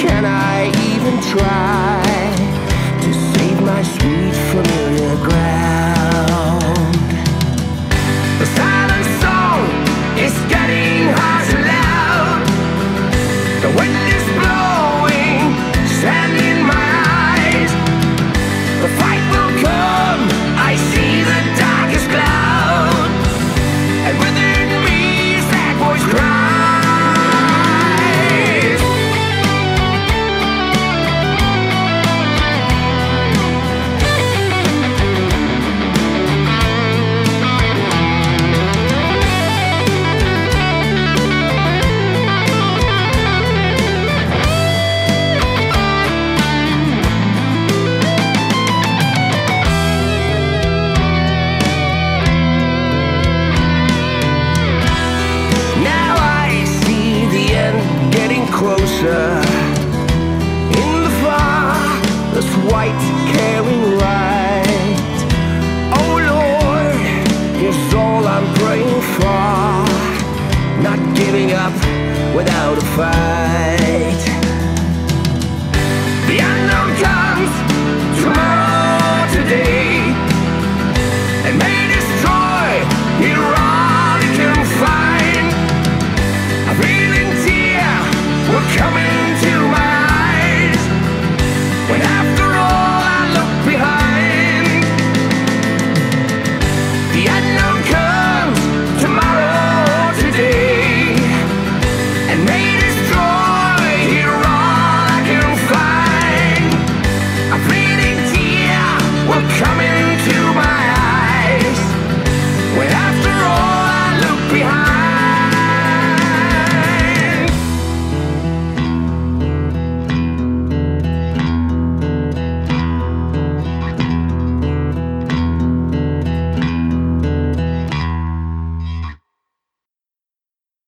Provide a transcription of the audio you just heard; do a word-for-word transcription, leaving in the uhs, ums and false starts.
can I even try to save my sweet familiar ground? The silent song is getting harsh and loud. The wind is blowing sand in my eyes. The fight will come, I see the darkest cloud, and within me is that voice cries. Closer in the far, this white caring light. Oh Lord, here's all I'm praying for, not giving up without a fight.